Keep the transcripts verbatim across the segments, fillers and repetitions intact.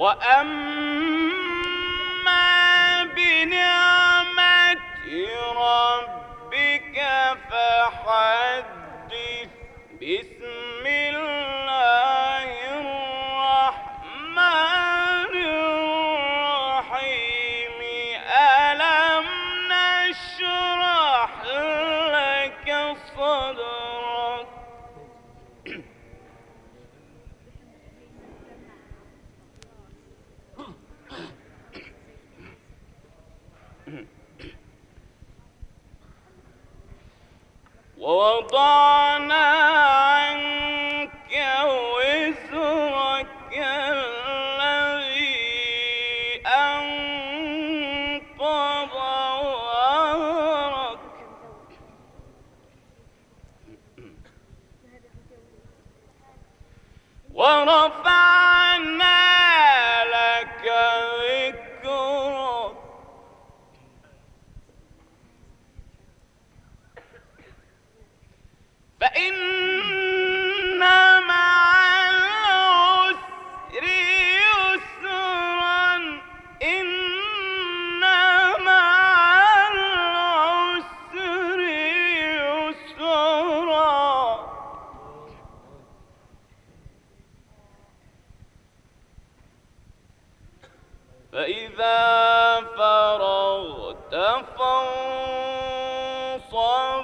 وأما بنعمة ربك فحدث. بسم الله الرحمن الرحيم. ألم نشرح لك صدرك. ووضعنا عنك وزرك الذي أنقض ظهرك ورفعنا لك ذكرك. فإن مع العسر يسرا. إن مع العسر يسرا. فإذا فرغت فانصب.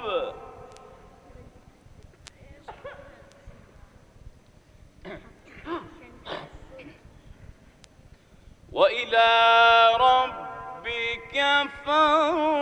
وإلى ربك فارغب.